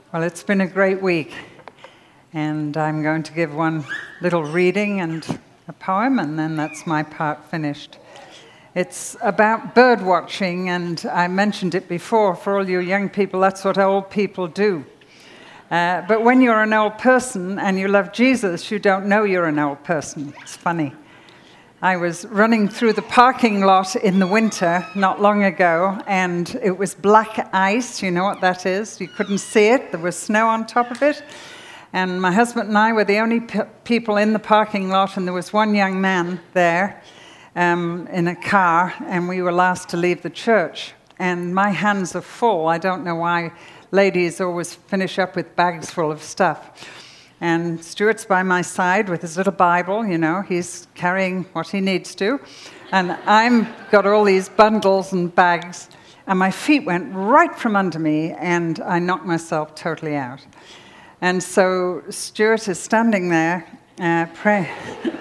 Well, it's been a great week, and I'm going to give one little reading and a poem, and then that's my part finished. It's about bird watching, and I mentioned it before. For all you young people, that's what old people do. But when you're an old person and you love Jesus, you don't know you're an old person. It's funny. I was running through the parking lot in the winter not long ago, and it was black ice. You know what that is? You couldn't see it. There was snow on top of it. And my husband and I were the only people in the parking lot, and there was one young man there in a car, and we were last to leave the church. And my hands are full. I don't know why ladies always finish up with bags full of stuff. And Stuart's by my side with his little Bible, you know, he's carrying what he needs to. And I'm got all these bundles and bags, and my feet went right from under me, and I knocked myself totally out. And so Stuart is standing there, praying.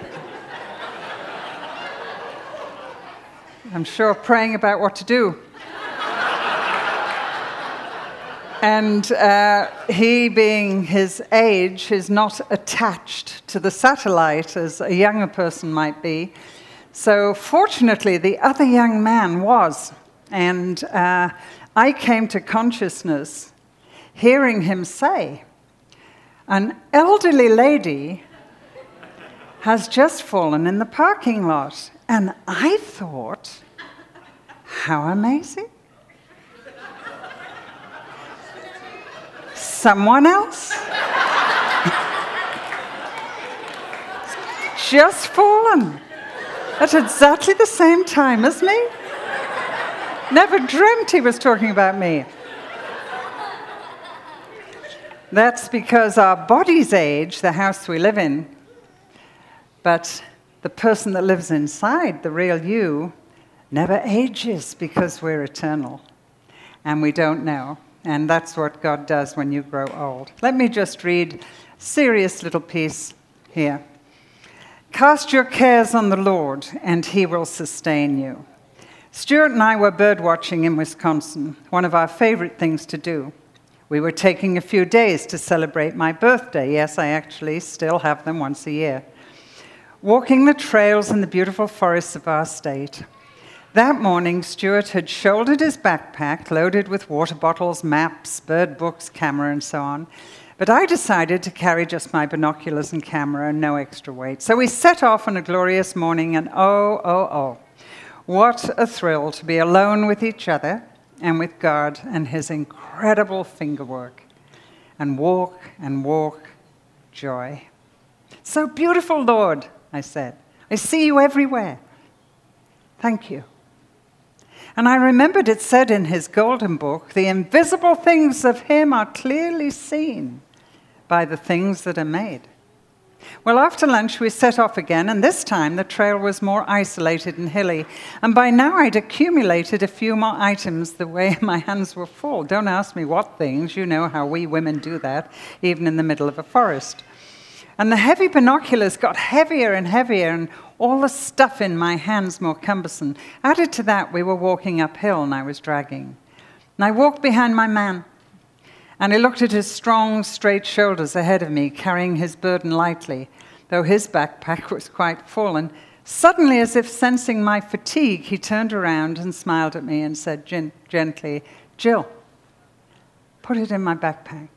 I'm sure praying about what to do. And he, being his age, is not attached to the satellite as a younger person might be. So fortunately, the other young man was. And I came to consciousness hearing him say, "An elderly lady has just fallen in the parking lot." And I thought, how amazing. Someone else just fallen at exactly the same time as me. Never dreamt he was talking about me. That's because our bodies age, the house we live in, but the person that lives inside, the real you, never ages because we're eternal and we don't know. And that's what God does when you grow old. Let me just read a serious little piece here. "Cast your cares on the Lord, and he will sustain you." Stuart and I were bird watching in Wisconsin, one of our favorite things to do. We were taking a few days to celebrate my birthday. Yes, I actually still have them once a year. Walking the trails in the beautiful forests of our state. That morning, Stuart had shouldered his backpack, loaded with water bottles, maps, bird books, camera, and so on. But I decided to carry just my binoculars and camera and no extra weight. So we set off on a glorious morning, and what a thrill to be alone with each other and with God and his incredible fingerwork. And walk, joy. "So beautiful, Lord," I said. "I see you everywhere. Thank you." And I remembered it said in his golden book, "The invisible things of him are clearly seen by the things that are made." Well, after lunch, we set off again, and this time the trail was more isolated and hilly. And by now, I'd accumulated a few more items the way my hands were full. Don't ask me what things. You know how we women do that, even in the middle of a forest. And the heavy binoculars got heavier and heavier, and all the stuff in my hands more cumbersome. Added to that, we were walking uphill, and I was dragging. And I walked behind my man, and I looked at his strong, straight shoulders ahead of me, carrying his burden lightly, though his backpack was quite full. And suddenly, as if sensing my fatigue, he turned around and smiled at me and said gently, "Jill, put it in my backpack."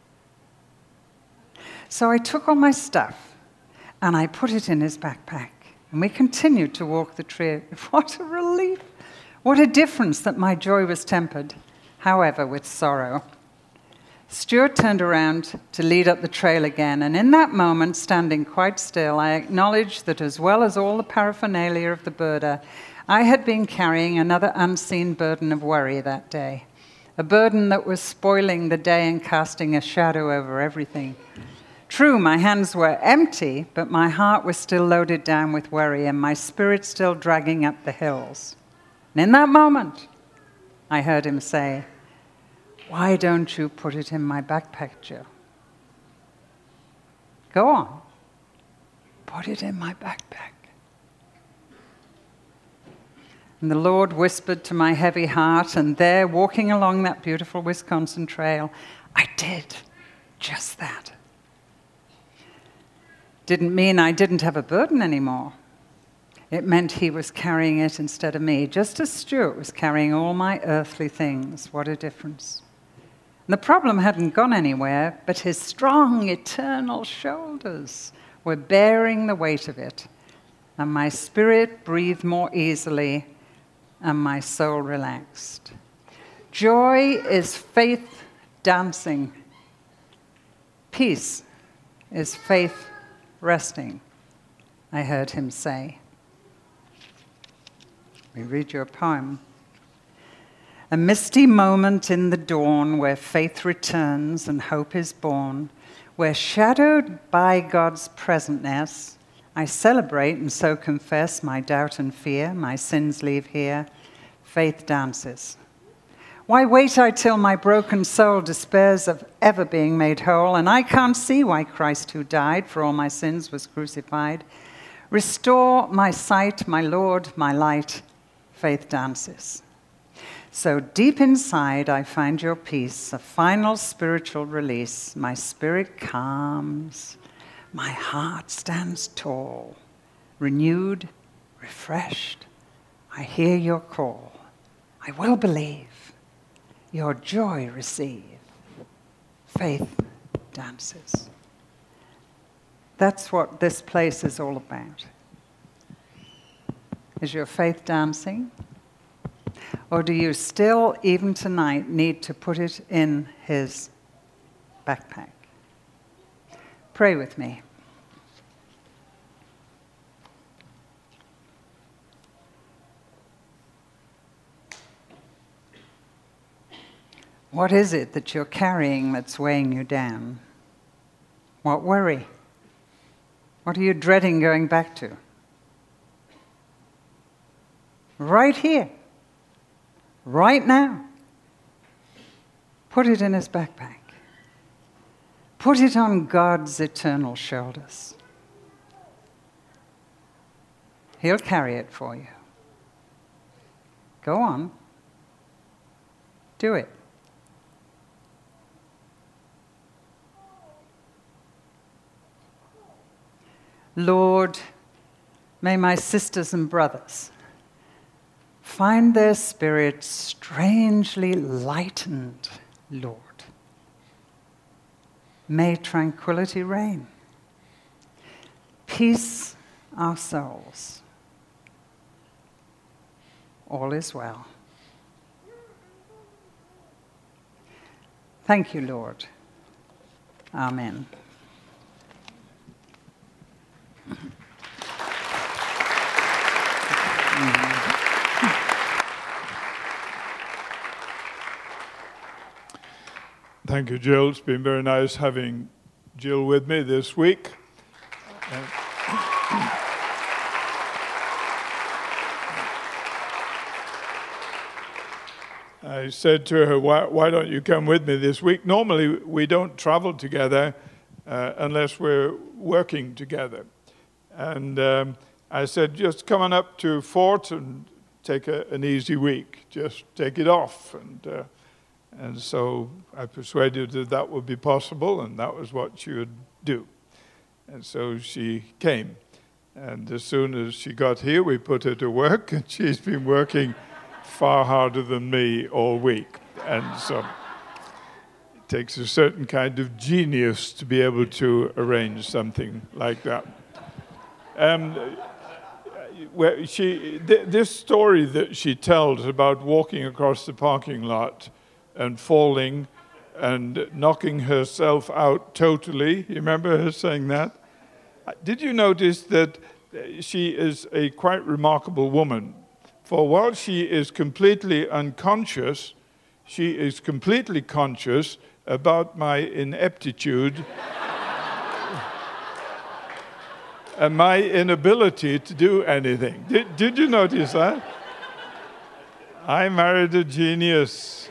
So I took all my stuff, and I put it in his backpack, and we continued to walk the trail. What a relief! What a difference that my joy was tempered, however, with sorrow. Stuart turned around to lead up the trail again, and in that moment, standing quite still, I acknowledged that as well as all the paraphernalia of the birder, I had been carrying another unseen burden of worry that day, a burden that was spoiling the day and casting a shadow over everything. True, my hands were empty, but my heart was still loaded down with worry and my spirit still dragging up the hills. And in that moment, I heard him say, "Why don't you put it in my backpack, Jill? Go on, put it in my backpack." And the Lord whispered to my heavy heart, and there, walking along that beautiful Wisconsin trail, I did just that. Didn't mean I didn't have a burden anymore. It meant he was carrying it instead of me, just as Stuart was carrying all my earthly things. What a difference. And the problem hadn't gone anywhere, but his strong, eternal shoulders were bearing the weight of it. And my spirit breathed more easily, and my soul relaxed. Joy is faith dancing. Peace is faith resting, I heard him say. We read your poem. A misty moment in the dawn where faith returns and hope is born, where shadowed by God's presentness, I celebrate and so confess my doubt and fear, my sins leave here, faith dances. Why wait I till my broken soul despairs of ever being made whole, and I can't see why Christ who died for all my sins was crucified? Restore my sight, my Lord, my light, faith dances. So deep inside I find your peace, a final spiritual release. My spirit calms, my heart stands tall, renewed, refreshed. I hear your call. I will believe, your joy receive. Faith dances. That's what this place is all about. Is your faith dancing? Or do you still, even tonight, need to put it in his backpack? Pray with me. What is it that you're carrying that's weighing you down? What worry? What are you dreading going back to? Right here, right now. Put it in his backpack. Put it on God's eternal shoulders. He'll carry it for you. Go on. Do it. Lord, may my sisters and brothers find their spirits strangely lightened, Lord. May tranquility reign. Peace our souls. All is well. Thank you, Lord. Amen. Thank you, Jill. It's been very nice having Jill with me this week. I said to her, why don't you come with me this week? Normally, we don't travel together unless we're working together. And I said, just come on up to Fort and take an easy week. Just take it off. And so I persuaded her that would be possible, and that was what she would do. And so she came. And as soon as she got here, we put her to work, and she's been working far harder than me all week. And so it takes a certain kind of genius to be able to arrange something like that. This story that she tells about walking across the parking lot and falling and knocking herself out totally. You remember her saying that? Did you notice that she is a quite remarkable woman? For while she is completely unconscious, she is completely conscious about my ineptitude and my inability to do anything. Did you notice that? I married a genius.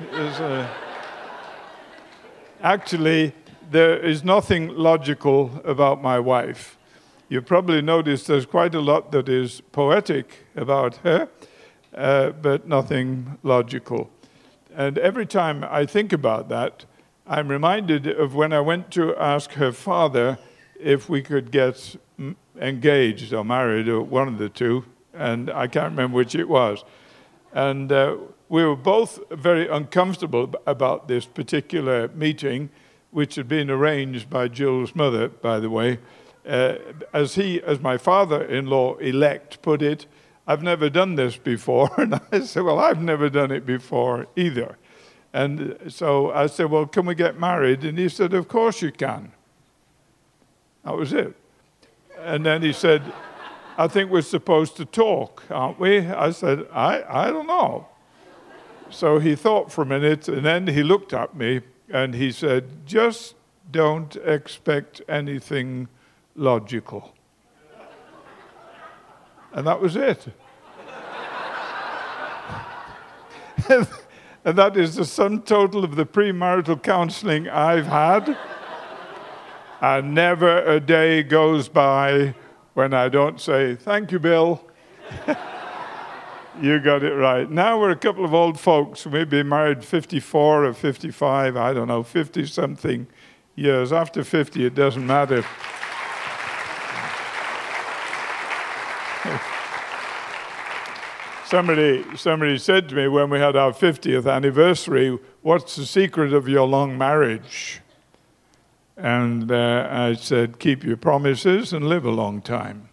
Actually, there is nothing logical about my wife. You probably noticed there's quite a lot that is poetic about her, but nothing logical. And every time I think about that, I'm reminded of when I went to ask her father if we could get engaged or married, or one of the two, and I can't remember which it was. And we were both very uncomfortable about this particular meeting, which had been arranged by Jill's mother, by the way. As my father-in-law-elect put it, I've never done this before. And I said, well, I've never done it before either. And so I said, well, can we get married? And he said, of course you can. That was it. And then he said, I think we're supposed to talk, aren't we? I said, I don't know. So he thought for a minute, and then he looked at me, and he said, just don't expect anything logical. And that was it. And that is the sum total of the premarital counseling I've had. And never a day goes by when I don't say, thank you, Bill. You got it right. Now we're a couple of old folks. We've been married 54 or 55, I don't know, 50-something years. After 50, it doesn't matter. Somebody said to me when we had our 50th anniversary, what's the secret of your long marriage? And I said, keep your promises and live a long time.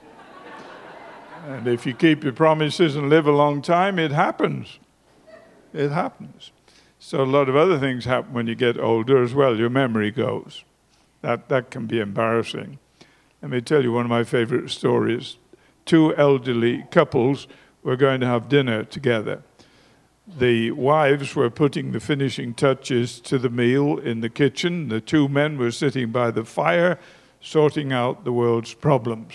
And if you keep your promises and live a long time, it happens. It happens. So a lot of other things happen when you get older as well. Your memory goes. That can be embarrassing. Let me tell you one of my favorite stories. Two elderly couples were going to have dinner together. The wives were putting the finishing touches to the meal in the kitchen. The two men were sitting by the fire, sorting out the world's problems.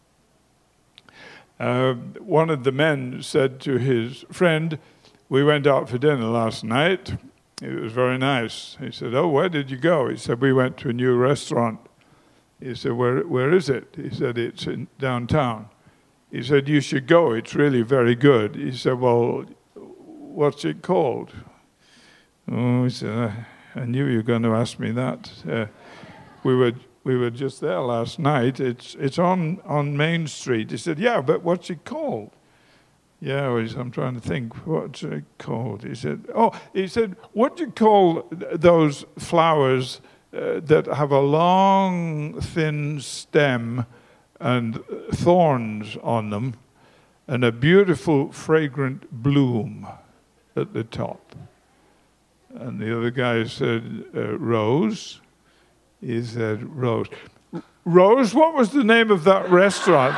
One of the men said to his friend, we went out for dinner last night. It was very nice. He said, oh, where did you go? He said, we went to a new restaurant. He said, where is it? He said, it's in downtown. He said, you should go. It's really very good. He said, well, what's it called? Oh, he said, I knew you were going to ask me that. We were just there last night. It's on Main Street. He said, yeah, but what's it called? Yeah, I'm trying to think. What's it called? He said, what do you call those flowers that have a long, thin stem and thorns on them and a beautiful, fragrant bloom at the top? And the other guy said, rose. He said, Rose. Rose, what was the name of that restaurant?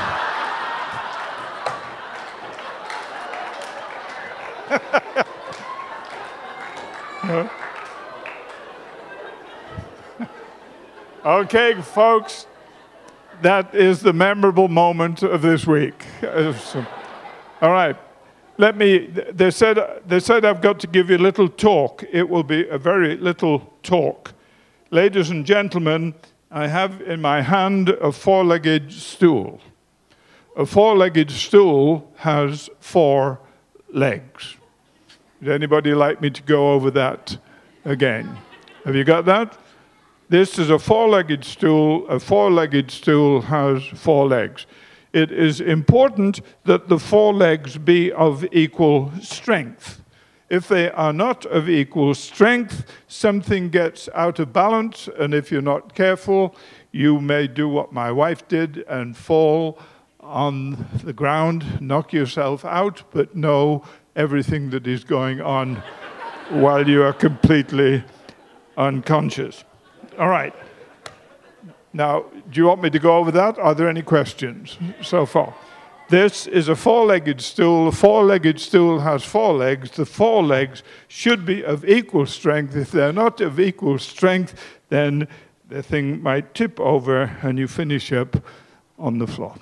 Okay, folks, that is the memorable moment of this week. All right. They said I've got to give you a little talk. It will be a very little talk. Ladies and gentlemen, I have in my hand a four-legged stool. A four-legged stool has 4 legs. Would anybody like me to go over that again? Have you got that? This is a four-legged stool. A four-legged stool has 4 legs. It is important that the 4 legs be of equal strength. If they are not of equal strength, something gets out of balance, and if you're not careful, you may do what my wife did and fall on the ground, knock yourself out, but know everything that is going on while you are completely unconscious. All right. Now, do you want me to go over that? Are there any questions so far? This is a four-legged stool. A four-legged stool has 4 legs. The 4 legs should be of equal strength. If they're not of equal strength, then the thing might tip over and you finish up on the floor.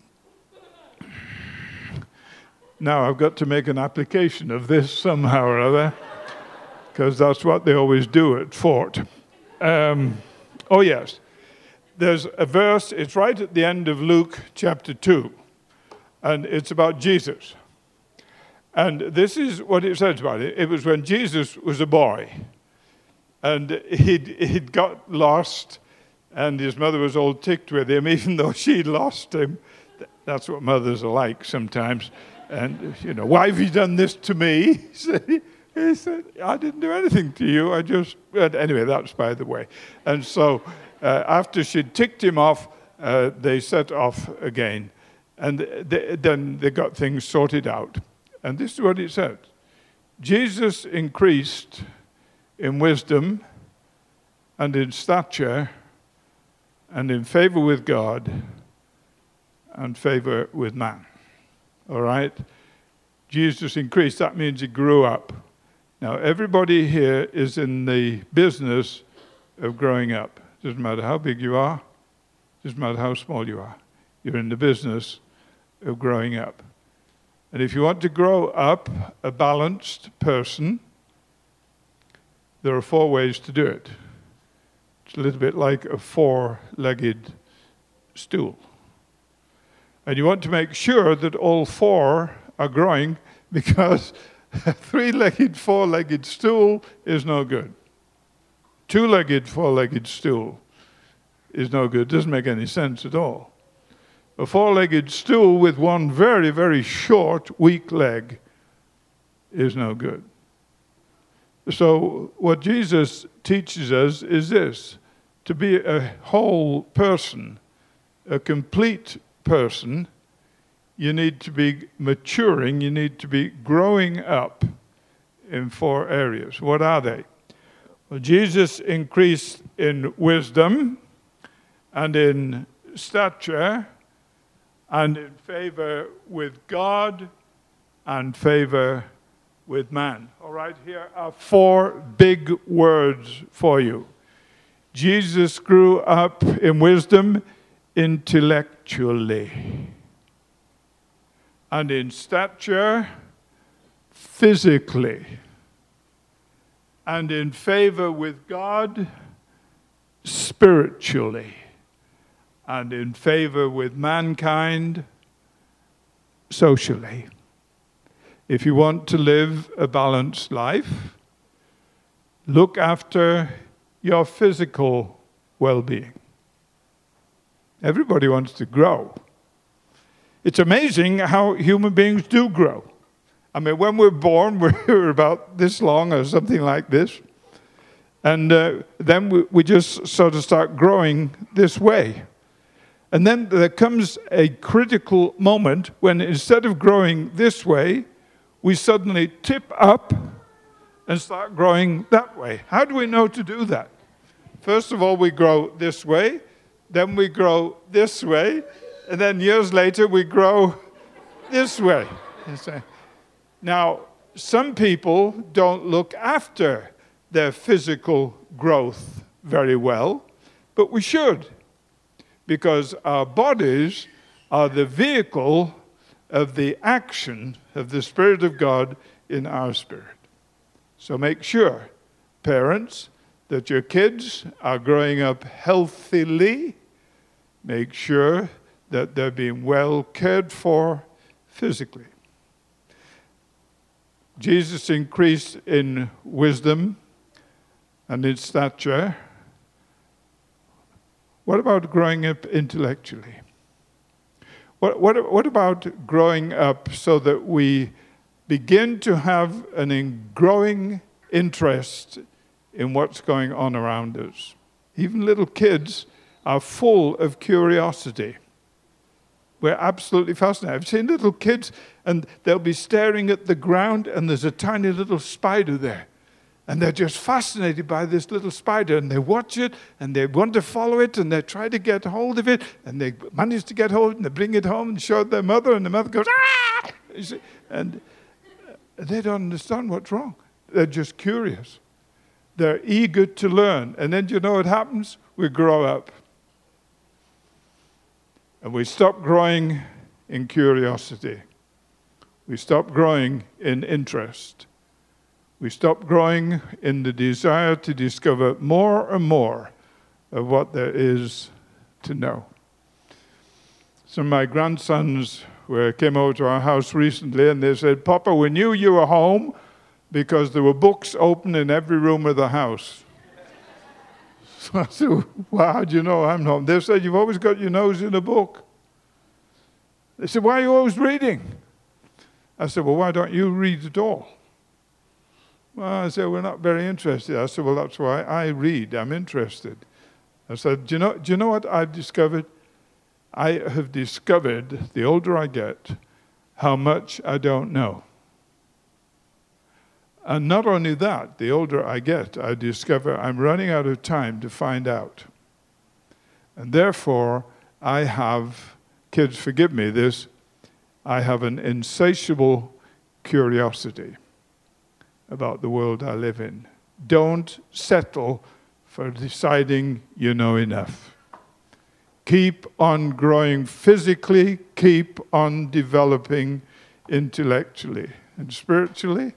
Now, I've got to make an application of this somehow or other, because that's what they always do at Fort. Oh, yes. There's a verse, it's right at the end of Luke chapter 2. And it's about Jesus. And this is what it says about it. It was when Jesus was a boy. And he'd got lost, and his mother was all ticked with him, even though she'd lost him. That's what mothers are like sometimes. And, why have you done this to me? He said, I didn't do anything to you. Anyway, that's by the way. And so after she'd ticked him off, they set off again. And then they got things sorted out. And this is what it said. Jesus increased in wisdom and in stature and in favor with God and favor with man. All right? Jesus increased. That means he grew up. Now, everybody here is in the business of growing up. Doesn't matter how big you are. Doesn't matter how small you are. You're in the business of growing up. And if you want to grow up a balanced person, there are 4 ways to do it. It's a little bit like a 4-legged stool. And you want to make sure that all 4 are growing, because a 3-legged, 4-legged stool is no good. 2-legged, 4-legged stool is no good. Doesn't make any sense at all. A 4-legged stool with one very, very short, weak leg is no good. So what Jesus teaches us is this: to be a whole person, a complete person, you need to be maturing, you need to be growing up in 4 areas. What are they? Well, Jesus increased in wisdom and in stature and in favor with God and favor with man. All right, here are 4 big words for you. Jesus grew up in wisdom intellectually, and in stature physically, and in favor with God spiritually, and in favor with mankind socially. If you want to live a balanced life, look after your physical well-being. Everybody wants to grow. It's amazing how human beings do grow. I mean, when we're born, we're about this long or something like this. And then we just sort of start growing this way. And then there comes a critical moment when instead of growing this way, we suddenly tip up and start growing that way. How do we know to do that? First of all, we grow this way, then we grow this way, and then years later we grow this way. Now, some people don't look after their physical growth very well, but we should, because our bodies are the vehicle of the action of the Spirit of God in our spirit. So make sure, parents, that your kids are growing up healthily. Make sure that they're being well cared for physically. Jesus increased in wisdom and in stature. What about growing up intellectually? What about growing up so that we begin to have an growing interest in what's going on around us? Even little kids are full of curiosity. We're absolutely fascinated. I've seen little kids, and they'll be staring at the ground, and there's a tiny little spider there. And they're just fascinated by this little spider, and they watch it, and they want to follow it, and they try to get hold of it, and they manage to get hold of it, and they bring it home and show it their mother, and the mother goes, "Ah!" And they don't understand what's wrong. They're just curious. They're eager to learn. And then you know what happens? We grow up. And we stop growing in curiosity. We stop growing in interest. We stop growing in the desire to discover more and more of what there is to know. Some of my grandsons came over to our house recently, and they said, "Papa, we knew you were home because there were books open in every room of the house." So I said, well, how do you know I'm not? They said, you've always got your nose in a book. They said, why are you always reading? I said, well, why don't you read at all? Well, I said, we're not very interested. I said, well, that's why I read. I'm interested. I said, do you know what I've discovered? I have discovered, the older I get, how much I don't know. And not only that, the older I get, I discover I'm running out of time to find out. And therefore, I have, kids, forgive me this, I have an insatiable curiosity about the world I live in. Don't settle for deciding you know enough. Keep on growing physically, keep on developing intellectually and spiritually.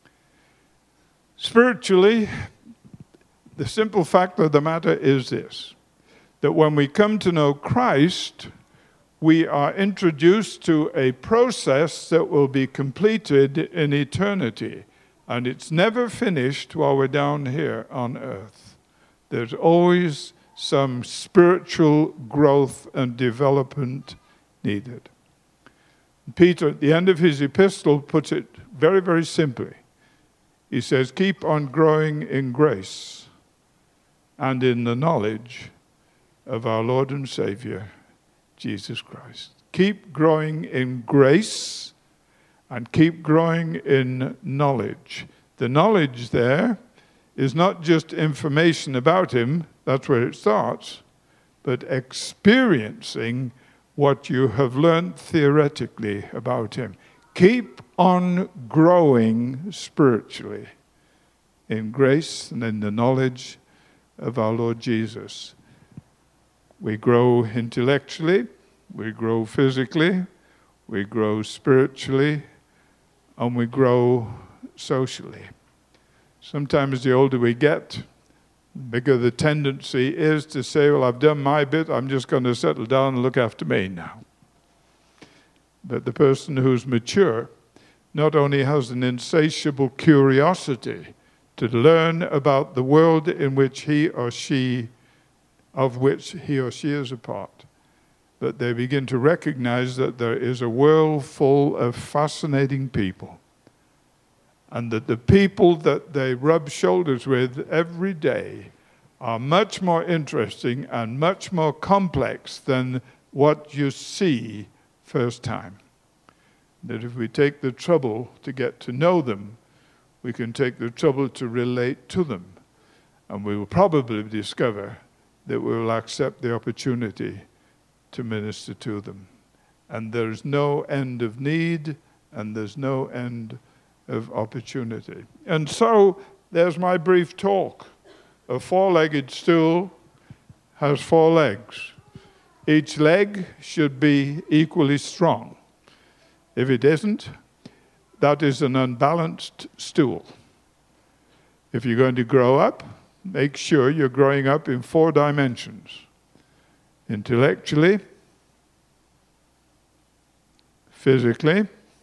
Spiritually, the simple fact of the matter is this, that when we come to know Christ, we are introduced to a process that will be completed in eternity. And it's never finished while we're down here on earth. There's always some spiritual growth and development needed. Peter, at the end of his epistle, puts it very, very simply. He says, keep on growing in grace and in the knowledge of our Lord and Savior, Jesus Christ. Keep growing in grace and keep growing in knowledge. The knowledge there is not just information about him, that's where it starts, but experiencing what you have learned theoretically about him. Keep on growing spiritually in grace and in the knowledge of our Lord Jesus. We grow intellectually, we grow physically, we grow spiritually, and we grow socially. Sometimes the older we get, the bigger the tendency is to say, well, I've done my bit, I'm just going to settle down and look after me now. But the person who's mature not only has an insatiable curiosity to learn about the world in which he or she is a part, but they begin to recognize that there is a world full of fascinating people, and that the people that they rub shoulders with every day are much more interesting and much more complex than what you see first time. That if we take the trouble to get to know them, we can take the trouble to relate to them, and we will probably discover that we will accept the opportunity to minister to them. And there's no end of need, and there's no end of opportunity. And so, there's my brief talk. A four-legged stool has four legs. Each leg should be equally strong. If it isn't, that is an unbalanced stool. If you're going to grow up, make sure you're growing up in 4 dimensions. Intellectually, physically,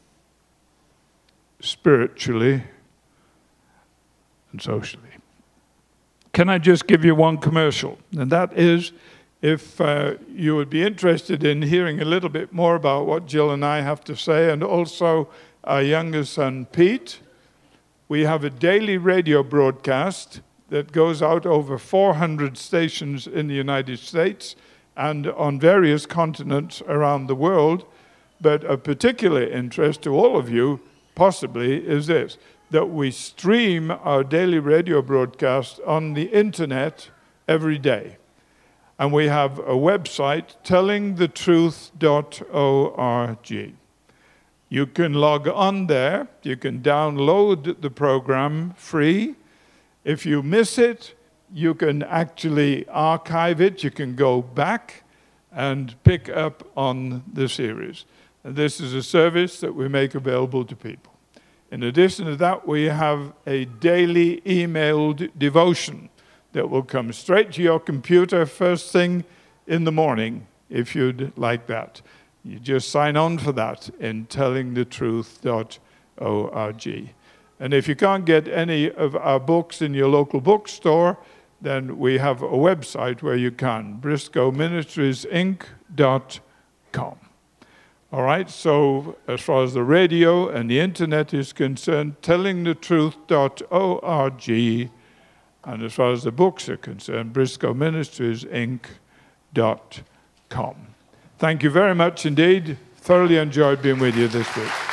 spiritually, and socially. Can I just give you one commercial? And that is, if you would be interested in hearing a little bit more about what Jill and I have to say, and also our youngest son, Pete, we have a daily radio broadcast that goes out over 400 stations in the United States and on various continents around the world. But of particular interest to all of you, possibly, is this, that we stream our daily radio broadcast on the internet every day. And we have a website, tellingthetruth.org. You can log on there. You can download the program free. If you miss it, you can actually archive it. You can go back and pick up on the series. And this is a service that we make available to people. In addition to that, we have a daily emailed devotion that will come straight to your computer first thing in the morning, if you'd like that. You just sign on for that in tellingthetruth.org. And if you can't get any of our books in your local bookstore, then we have a website where you can, briscoeministriesinc.com. All right, so as far as the radio and the internet is concerned, tellingthetruth.org, and as far as the books are concerned, briscoeministriesinc.com. Thank you very much indeed. Thoroughly enjoyed being with you this week.